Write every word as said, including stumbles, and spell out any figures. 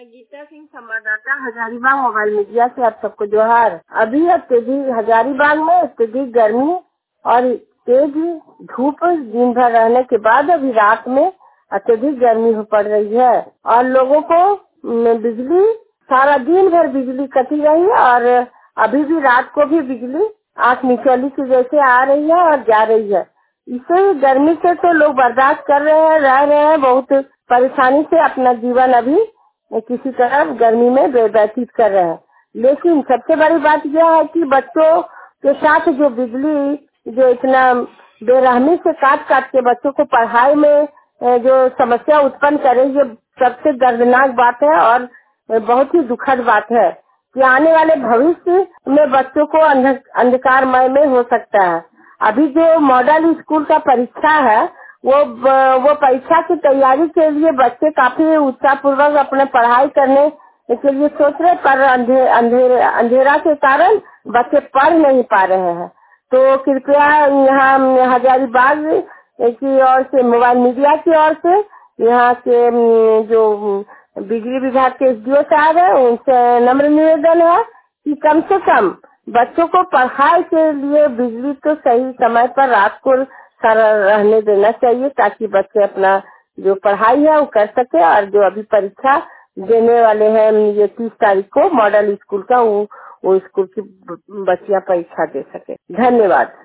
मैं गीता सिंह, संवाददाता, Hazaribagh mobile media से आप सबको जोहार। अभी अत्यधिक हजारीबाग में अत्यधिक गर्मी और तेज धूप दिन भर रहने के बाद अभी रात में अत्यधिक गर्मी पड़ रही है और लोगों को बिजली सारा दिन भर बिजली कटी रही है और अभी भी रात को भी बिजली आंख मिचौली की जैसे आ रही है और जा रही है। इसे गर्मी से तो लोग बर्दाश्त कर रहे हैं, रह रहे हैं, बहुत परेशानी से अपना जीवन अभी किसी तरह गर्मी में व्यतीत कर रहे हैं। लेकिन सबसे बड़ी बात यह है कि बच्चों के साथ जो बिजली जो इतना बेरहमी से काट काट के बच्चों को पढ़ाई में जो समस्या उत्पन्न करे, ये सबसे दर्दनाक बात है और बहुत ही दुखद बात है कि आने वाले भविष्य में बच्चों को अंधकारमय में हो सकता है। अभी जो मॉडल स्कूल का परीक्षा है वो वो परीक्षा की तैयारी के लिए बच्चे काफी उत्साह पूर्वक अपने पढ़ाई करने के लिए सोच रहे, पर अंधे, अंधेरे अंधेरा के कारण बच्चे पढ़ नहीं पा रहे हैं। तो कृपया यहाँ हजारीबाग की ओर से, मोबाइल मीडिया की ओर से, यहाँ के जो बिजली विभाग के एसडीओ साहब है, उनसे नम्र निवेदन है कि कम से कम बच्चों को पढ़ाई के लिए बिजली तो सही समय पर रात को सारा रहने देना चाहिए, ताकि बच्चे अपना जो पढ़ाई है वो कर सके और जो अभी परीक्षा देने वाले हैं ये तीस तारीख को मॉडल स्कूल का, वो वो स्कूल की बच्चियां परीक्षा दे सके। धन्यवाद।